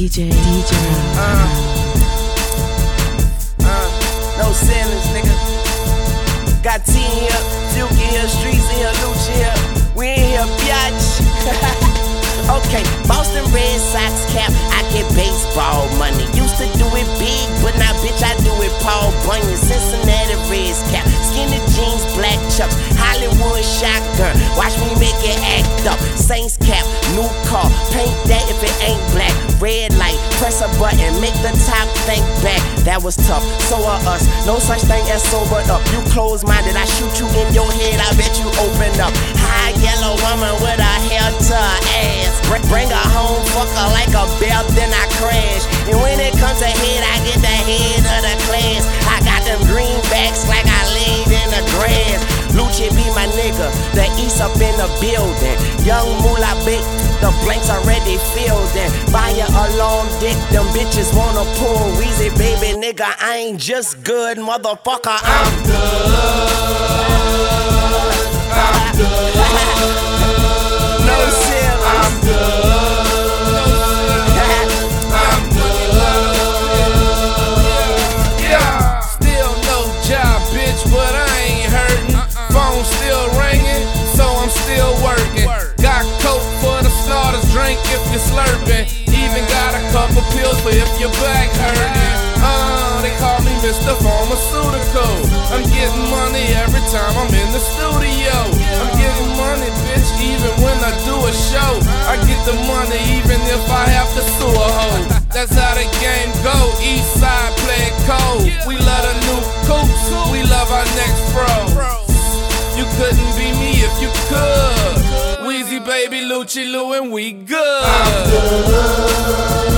DJ. No ceilings, nigga. Got T in here, Duke in here, Streets in here, Lucci here. We in here, biatch. Okay, Boston Red Sox cap, I get baseball money. Used to do it big, but now bitch I do it Paul Bunyan. Cincinnati Reds cap, skinny jeans, black chucks, Hollywood shotgun. Watch me make it act up. Saints cap, new car, paint that if it ain't black. Red light, press a button, make the top think back. That was tough, so are us. No such thing as sobered up. You close-minded, I shoot you in your head, I bet you open up. High yellow woman with her hair to her ass. Bring her home, fuck her like a belt, then I crash. And when it comes to head, I get the head of the class. I got them greenbacks like I laid in the grass. Lucci be my nigga, the East up in the building. Young Moolah Big, the blanks already filled in. Buy a long dick, them bitches wanna pull Weezy, baby nigga, I ain't just good, motherfucker, I'm good. I'm good. No ceiling. I'm good. I'm good. Yeah. Still no job, bitch, but I ain't hurting. Phone still ringing, so I'm still working. Got coke for the starters, drink if you're slurping. Even got a couple pills for if your back hurting. They call me Mr. Pharmaceutical. I'm getting money every time I'm in the studio. I'm getting money, bitch, even when I do a show. I get the money even if I have to sue a hoe. That's how the game go, east side play it cold. We love the new coops, we love our next pro. You couldn't be me if you could. Weezy, baby, Lucci, Lou, and we good. I'm good.